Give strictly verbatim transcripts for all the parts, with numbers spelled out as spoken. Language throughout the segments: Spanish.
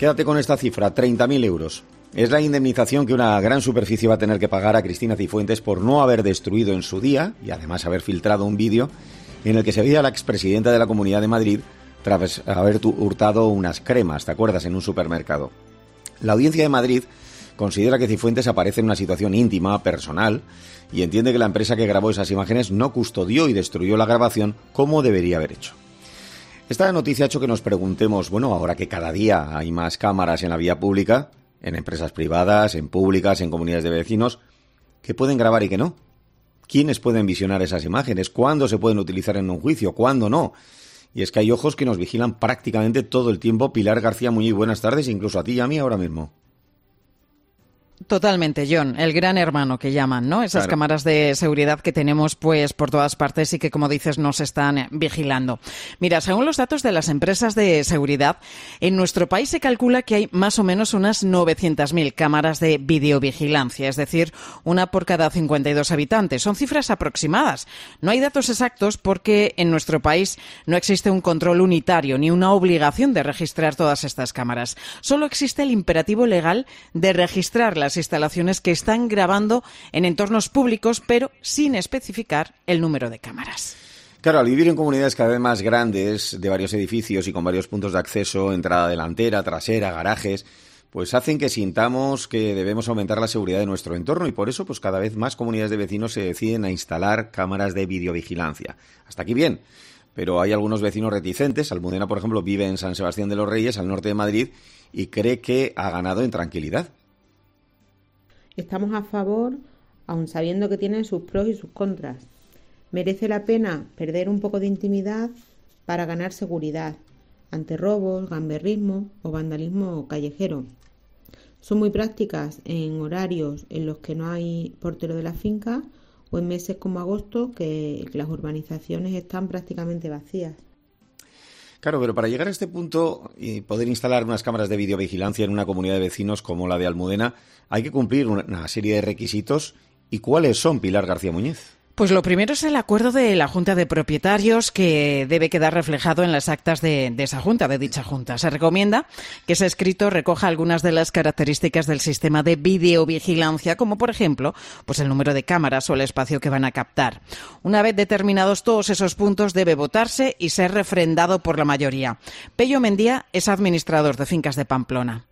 Quédate con esta cifra, treinta mil euros. Es la indemnización que una gran superficie va a tener que pagar a Cristina Cifuentes por no haber destruido en su día y además haber filtrado un vídeo en el que se veía a la expresidenta de la Comunidad de Madrid tras haber hurtado unas cremas, ¿te acuerdas?, en un supermercado. La Audiencia de Madrid considera que Cifuentes aparece en una situación íntima, personal, y entiende que la empresa que grabó esas imágenes no custodió y destruyó la grabación como debería haber hecho. Esta noticia ha hecho que nos preguntemos, bueno, ahora que cada día hay más cámaras en la vía pública, en empresas privadas, en públicas, en comunidades de vecinos, ¿qué pueden grabar y qué no? ¿Quiénes pueden visionar esas imágenes? ¿Cuándo se pueden utilizar en un juicio? ¿Cuándo no? Y es que hay ojos que nos vigilan prácticamente todo el tiempo. Pilar García Muñiz, buenas tardes, incluso a ti y a mí ahora mismo. Totalmente, John, el gran hermano que llaman, ¿no? Esas claro. Cámaras de seguridad que tenemos pues por todas partes y que, como dices, nos están vigilando. Mira, según los datos de las empresas de seguridad, en nuestro país se calcula que hay más o menos unas novecientas mil cámaras de videovigilancia, es decir, una por cada cincuenta y dos habitantes. Son cifras aproximadas. No hay datos exactos porque en nuestro país no existe un control unitario ni una obligación de registrar todas estas cámaras. Solo existe el imperativo legal de registrar las instalaciones que están grabando en entornos públicos, pero sin especificar el número de cámaras. Claro, al vivir en comunidades cada vez más grandes, de varios edificios y con varios puntos de acceso, entrada delantera, trasera, garajes, pues hacen que sintamos que debemos aumentar la seguridad de nuestro entorno y por eso pues cada vez más comunidades de vecinos se deciden a instalar cámaras de videovigilancia. Hasta aquí bien, pero hay algunos vecinos reticentes. Almudena, por ejemplo, vive en San Sebastián de los Reyes, al norte de Madrid, y cree que ha ganado en tranquilidad. Estamos a favor, aun sabiendo que tienen sus pros y sus contras. Merece la pena perder un poco de intimidad para ganar seguridad ante robos, gamberrismo o vandalismo callejero. Son muy prácticas en horarios en los que no hay portero de la finca o en meses como agosto que las urbanizaciones están prácticamente vacías. Claro, pero para llegar a este punto y poder instalar unas cámaras de videovigilancia en una comunidad de vecinos como la de Almudena, hay que cumplir una serie de requisitos. ¿Y cuáles son, Pilar García Muñiz? Pues lo primero es el acuerdo de la Junta de Propietarios, que debe quedar reflejado en las actas de, de esa Junta, de dicha Junta. Se recomienda que ese escrito recoja algunas de las características del sistema de videovigilancia, como por ejemplo, pues el número de cámaras o el espacio que van a captar. Una vez determinados todos esos puntos, debe votarse y ser refrendado por la mayoría. Pello Mendía es administrador de fincas de Pamplona.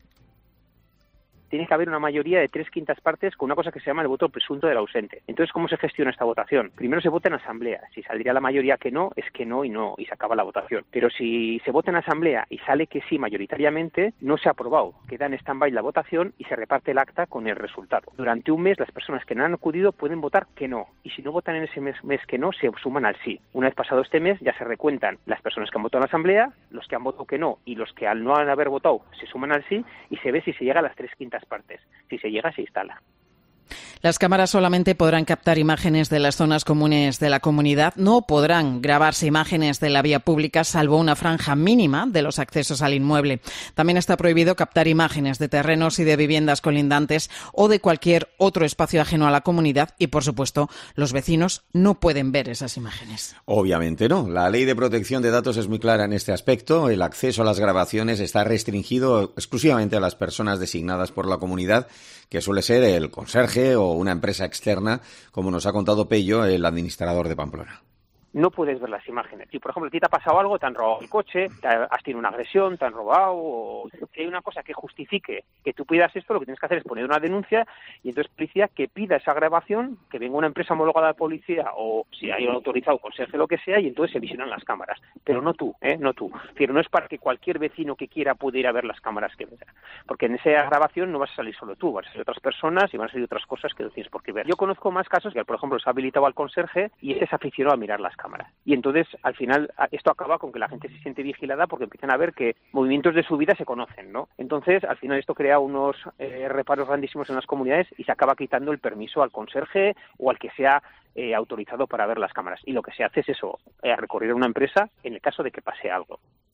Tiene que haber una mayoría de tres quintas partes con una cosa que se llama el voto presunto del ausente. Entonces, ¿cómo se gestiona esta votación? Primero se vota en asamblea. Si saldría la mayoría que no, es que no y no, y se acaba la votación. Pero si se vota en asamblea y sale que sí mayoritariamente, no se ha aprobado. Queda en stand-by la votación y se reparte el acta con el resultado. Durante un mes, las personas que no han acudido pueden votar que no. Y si no votan en ese mes, mes que no, se suman al sí. Una vez pasado este mes, ya se recuentan las personas que han votado en la asamblea, los que han votado que no y los que al no haber votado se suman al sí y se ve si se llega a las tres quintas partes. Si se llega, se instala. Las cámaras solamente podrán captar imágenes de las zonas comunes de la comunidad, no podrán grabarse imágenes de la vía pública salvo una franja mínima de los accesos al inmueble. También está prohibido captar imágenes de terrenos y de viviendas colindantes o de cualquier otro espacio ajeno a la comunidad y, por supuesto, los vecinos no pueden ver esas imágenes. Obviamente no. La Ley de Protección de Datos es muy clara en este aspecto. El acceso a las grabaciones está restringido exclusivamente a las personas designadas por la comunidad, que suele ser el conserje o una empresa externa, como nos ha contado Pello, el administrador de Pamplona. No puedes ver las imágenes. Si, por ejemplo, a ti te ha pasado algo, te han robado el coche, te has tenido una agresión, te han robado, o si hay una cosa que justifique que tú pidas esto, lo que tienes que hacer es poner una denuncia y entonces policía que pida esa grabación, que venga una empresa homologada de policía o si hay un autorizado conserje, lo que sea, y entonces se visionan las cámaras. Pero no tú, ¿eh? No tú. Es decir, no es para que cualquier vecino que quiera pueda ir a ver las cámaras que vea. Porque en esa grabación no vas a salir solo tú, vas a salir otras personas y van a salir otras cosas que no tienes por qué ver. Yo conozco más casos que, por ejemplo, se ha habilitado al conserje y ese es aficionado a mirar las cámaras. Y entonces, al final, esto acaba con que la gente se siente vigilada porque empiezan a ver que movimientos de su vida se conocen, ¿no? Entonces, al final, esto crea unos eh, reparos grandísimos en las comunidades y se acaba quitando el permiso al conserje o al que sea eh, autorizado para ver las cámaras. Y lo que se hace es eso, eh, recurrir a una empresa en el caso de que pase algo.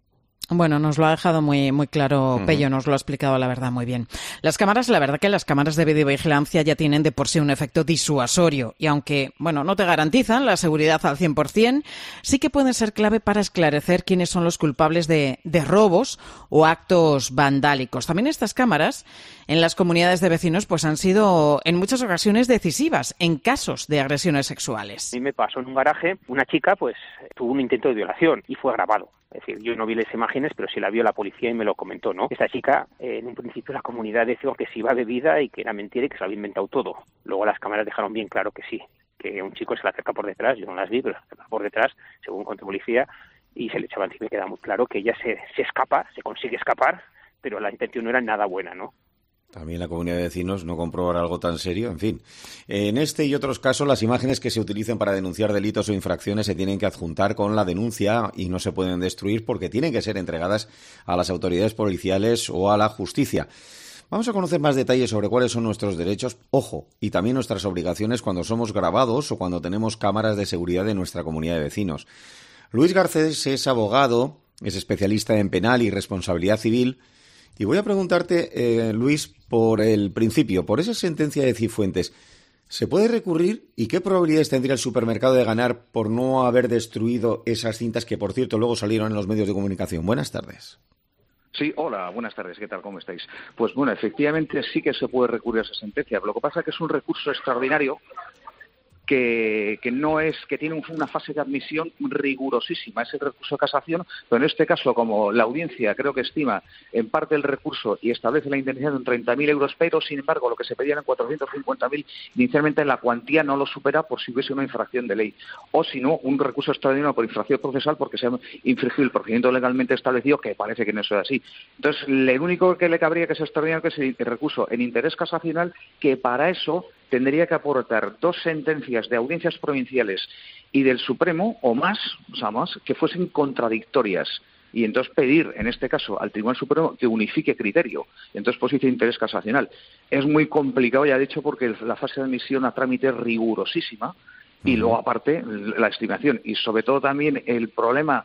Bueno, nos lo ha dejado muy muy claro Pello, uh-huh. nos lo ha explicado la verdad muy bien. Las cámaras, la verdad que las cámaras de videovigilancia ya tienen de por sí un efecto disuasorio y aunque, bueno, no te garantizan la seguridad al cien por ciento, sí que pueden ser clave para esclarecer quiénes son los culpables de, de robos o actos vandálicos. También estas cámaras en las comunidades de vecinos pues han sido en muchas ocasiones decisivas en casos de agresiones sexuales. A mí me pasó en un garaje, una chica pues tuvo un intento de violación y fue grabado. Es decir, yo no vi las imágenes, pero sí la vio la policía y me lo comentó, ¿no? Esta chica, eh, en un principio la comunidad decía que se iba bebida y que era mentira y que se lo había inventado todo. Luego las cámaras dejaron bien claro que sí, que un chico se la acerca por detrás, yo no las vi, pero se la acerca por detrás, según contó policía, y se le echaba encima y queda muy claro que ella se, se escapa, se consigue escapar, pero la intención no era nada buena, ¿no? También la comunidad de vecinos no comprobar algo tan serio, en fin. En este y otros casos, las imágenes que se utilicen para denunciar delitos o infracciones se tienen que adjuntar con la denuncia y no se pueden destruir porque tienen que ser entregadas a las autoridades policiales o a la justicia. Vamos a conocer más detalles sobre cuáles son nuestros derechos, ojo, y también nuestras obligaciones cuando somos grabados o cuando tenemos cámaras de seguridad en nuestra comunidad de vecinos. Luis Garcés es abogado, es especialista en penal y responsabilidad civil. Y voy a preguntarte, eh, Luis, por el principio, por esa sentencia de Cifuentes, ¿se puede recurrir y qué probabilidades tendría el supermercado de ganar por no haber destruido esas cintas que, por cierto, luego salieron en los medios de comunicación? Buenas tardes. Sí, hola, buenas tardes, ¿qué tal? ¿Cómo estáis? Pues bueno, efectivamente sí que se puede recurrir a esa sentencia. Lo que pasa es que es un recurso extraordinario que, que no es, que tiene una fase de admisión rigurosísima, es el recurso de casación, pero en este caso, como la audiencia creo que estima en parte el recurso y establece la indemnización en treinta mil euros, pero sin embargo lo que se pedía eran cuatrocientos cincuenta mil, inicialmente la cuantía no lo supera por si hubiese una infracción de ley, o si no, un recurso extraordinario por infracción procesal porque se ha infringido el procedimiento legalmente establecido, que parece que no es así. Entonces, lo único que le cabría que es extraordinario que es el recurso en interés casacional, que para eso tendría que aportar dos sentencias de audiencias provinciales y del Supremo, o más, o sea, más, que fuesen contradictorias. Y entonces pedir, en este caso, al Tribunal Supremo que unifique criterio. Entonces, pues dice interés casacional. Es muy complicado, ya he dicho, porque la fase de admisión a trámite es rigurosísima. Y uh-huh. luego, aparte, la estimación. Y sobre todo también el problema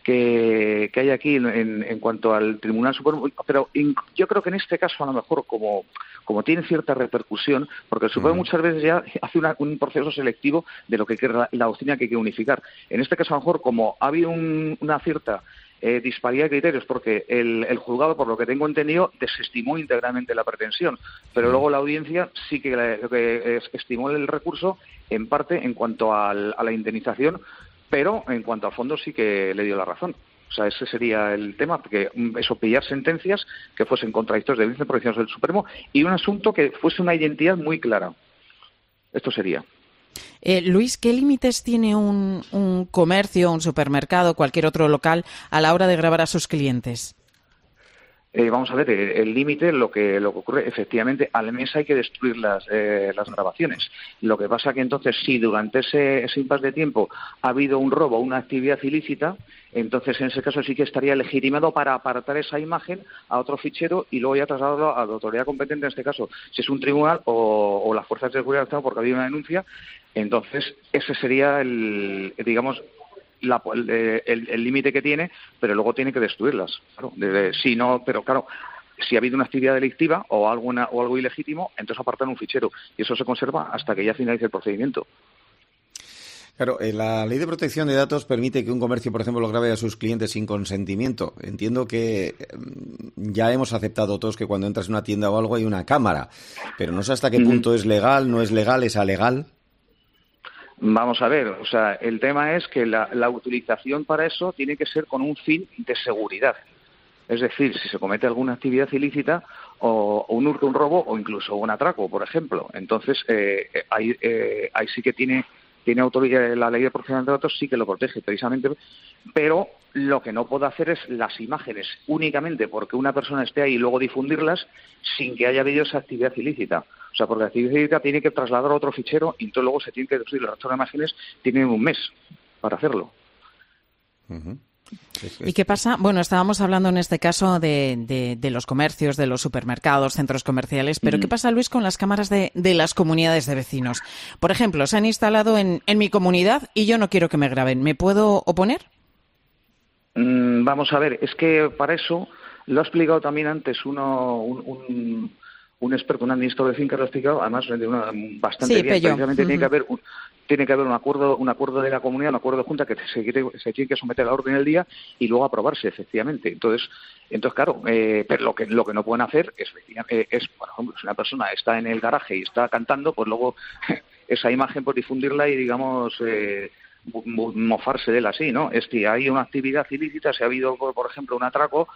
que, que hay aquí en, en, en cuanto al Tribunal Supremo. Pero en, yo creo que en este caso, a lo mejor, como... como tiene cierta repercusión, porque el Supremo uh-huh. muchas veces ya hace una, un proceso selectivo de lo que la, la doctrina que hay que unificar. En este caso, a lo mejor, como ha habido un, una cierta eh, disparidad de criterios, porque el, el juzgado, por lo que tengo entendido, desestimó íntegramente la pretensión, pero uh-huh. luego la audiencia sí que, la, que estimó el recurso, en parte, en cuanto al, a la indemnización, pero en cuanto al fondo sí que le dio la razón. O sea, ese sería el tema, porque eso, pillar sentencias que fuesen contradictorias de audiencias provinciales del Supremo y un asunto que fuese una identidad muy clara. Esto sería. Eh, Luis, ¿qué límites tiene un, un comercio, un supermercado, cualquier otro local a la hora de grabar a sus clientes? Eh, vamos a ver, el límite, lo que lo que ocurre, efectivamente, al mes hay que destruir las eh, las grabaciones. Lo que pasa que entonces, si durante ese, ese impasse de tiempo ha habido un robo o una actividad ilícita, entonces en ese caso sí que estaría legitimado para apartar esa imagen a otro fichero y luego ya trasladarlo a la autoridad competente, en este caso, si es un tribunal o, o las fuerzas de seguridad del Estado, porque ha habido una denuncia. Entonces, ese sería el, digamos, La, el límite que tiene, pero luego tiene que destruirlas. Claro, de, si no, pero claro, si ha habido una actividad delictiva o, alguna, o algo ilegítimo, entonces apartan un fichero y eso se conserva hasta que ya finalice el procedimiento. Claro, eh, la Ley de Protección de Datos permite que un comercio, por ejemplo, lo grabe a sus clientes sin consentimiento. Entiendo que eh, ya hemos aceptado todos que cuando entras en una tienda o algo hay una cámara, pero no sé hasta qué punto es legal, no es legal, es alegal. Vamos a ver, o sea, el tema es que la, la utilización para eso tiene que ser con un fin de seguridad. Es decir, si se comete alguna actividad ilícita o, o un hurto, un robo o incluso un atraco, por ejemplo. Entonces, eh, ahí, eh, ahí sí que tiene, tiene autoridad la Ley de Protección de Datos, sí que lo protege precisamente, pero lo que no puede hacer es las imágenes únicamente porque una persona esté ahí y luego difundirlas sin que haya habido esa actividad ilícita. O sea, porque la actividad ilícita tiene que trasladar a otro fichero y entonces luego se tiene que destruir. Las otras imágenes tienen un mes para hacerlo. Uh-huh. ¿Y qué pasa? Bueno, estábamos hablando en este caso de, de, de los comercios, de los supermercados, centros comerciales, pero mm. ¿qué pasa, Luis, con las cámaras de, de las comunidades de vecinos? Por ejemplo, se han instalado en, en mi comunidad y yo no quiero que me graben. ¿Me puedo oponer? Mm, vamos a ver, es que para eso lo ha explicado también antes uno, un, un, un experto, un administrador de fincas, lo ha explicado, además de una, bastante sí, bien. Pello. Precisamente Uh-huh. tiene que haber un, tiene que haber un acuerdo, un acuerdo de la comunidad, un acuerdo de junta que se, quiere, se tiene que someter a la orden del día y luego aprobarse, efectivamente. Entonces, entonces claro, eh, pero lo que lo que no pueden hacer es, eh, es, por ejemplo, si una persona está en el garaje y está cantando, pues luego esa imagen, pues difundirla y, digamos, eh, mofarse de él así, ¿no? Es que hay una actividad ilícita, si ha habido, por ejemplo, un atraco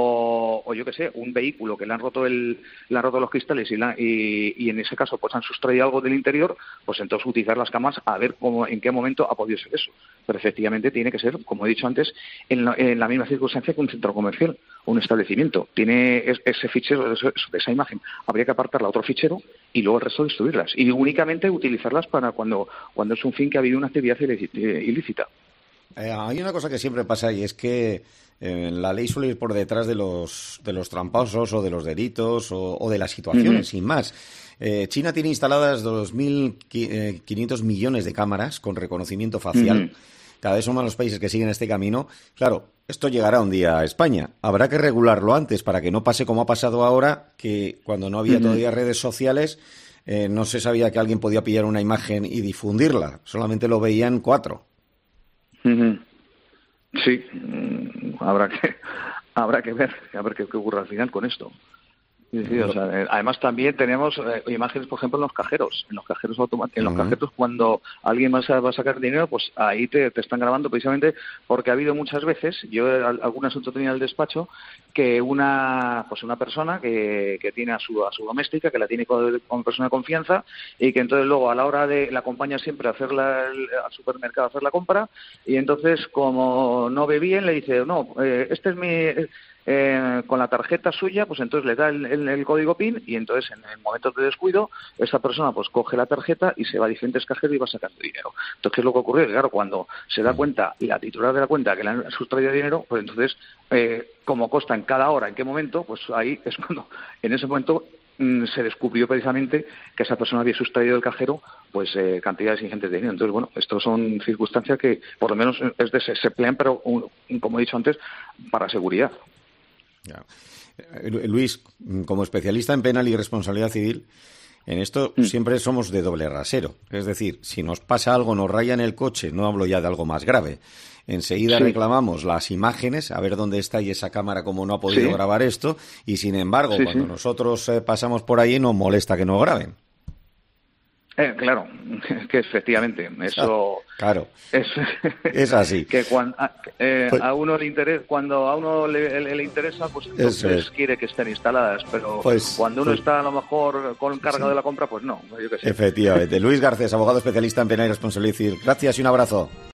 o, o yo qué sé, un vehículo que le han roto el, le han roto los cristales y, la, y, y en ese caso pues han sustraído algo del interior, pues entonces utilizar las cámaras a ver cómo, en qué momento ha podido ser eso. Pero efectivamente tiene que ser, como he dicho antes, en la, en la misma circunstancia que un centro comercial o un establecimiento. Tiene ese fichero, esa imagen, habría que apartarla a otro fichero y luego el resto destruirlas. Y únicamente utilizarlas para cuando, cuando es un fin que ha habido una actividad ilícita. Eh, hay una cosa que siempre pasa y es que eh, la ley suele ir por detrás de los de los tramposos o de los delitos o, o de las situaciones, uh-huh. sin más. Eh, China tiene instaladas dos mil quinientos millones de cámaras con reconocimiento facial. Uh-huh. Cada vez son más los países que siguen este camino. Claro, esto llegará un día a España. Habrá que regularlo antes para que no pase como ha pasado ahora, que cuando no había uh-huh. todavía redes sociales eh, no se sabía que alguien podía pillar una imagen y difundirla. Solamente lo veían cuatro. Uh-huh. Sí, habrá que habrá que ver a ver qué, qué ocurre al final con esto. Sí, sí, o sea, además también tenemos eh, imágenes, por ejemplo, en los cajeros, en los cajeros automáticos, en los uh-huh. cajeros cuando alguien va a, va a sacar dinero, pues ahí te, te están grabando precisamente porque ha habido muchas veces, yo algún asunto tenía en el despacho, que una pues una persona que, que tiene a su a su doméstica, que la tiene con, con persona de confianza y que entonces luego a la hora de la acompaña siempre a hacer la, el, al supermercado a hacer la compra y entonces como no ve bien le dice, no, eh, este es mi... Eh, Eh, con la tarjeta suya, pues entonces le da el, el, el código PIN y entonces en el momento de descuido esa persona pues coge la tarjeta y se va a diferentes cajeros y va sacando dinero. Entonces, ¿qué es lo que ocurre? Claro, cuando se da cuenta la titular de la cuenta que le han sustraído dinero, pues entonces, eh, como consta en cada hora, en qué momento, pues ahí es cuando, en ese momento, mmm, se descubrió precisamente que esa persona había sustraído del cajero pues eh, cantidades ingentes de dinero. Entonces, bueno, estos son circunstancias que por lo menos es de, se emplean, pero un, como he dicho antes, para seguridad. Ya. Luis, como especialista en penal y responsabilidad civil, en esto mm. siempre somos de doble rasero. Es decir, si nos pasa algo, nos rayan el coche, no hablo ya de algo más grave. Enseguida sí. reclamamos las imágenes, a ver dónde está y esa cámara cómo no ha podido sí. grabar esto, y sin embargo, sí, cuando sí. nosotros eh, pasamos por ahí, nos molesta que nos graben. Eh, claro, que efectivamente, eso claro, es, es así. Que cuando, eh, pues, a uno le interesa, cuando a uno le, le, le interesa, pues entonces es. quiere que estén instaladas, pero pues, cuando uno pues, está a lo mejor con carga sí. de la compra, pues no, yo qué sé. Efectivamente. Luis Garcés, abogado especialista en penal y responsabilidad civil. Gracias y un abrazo.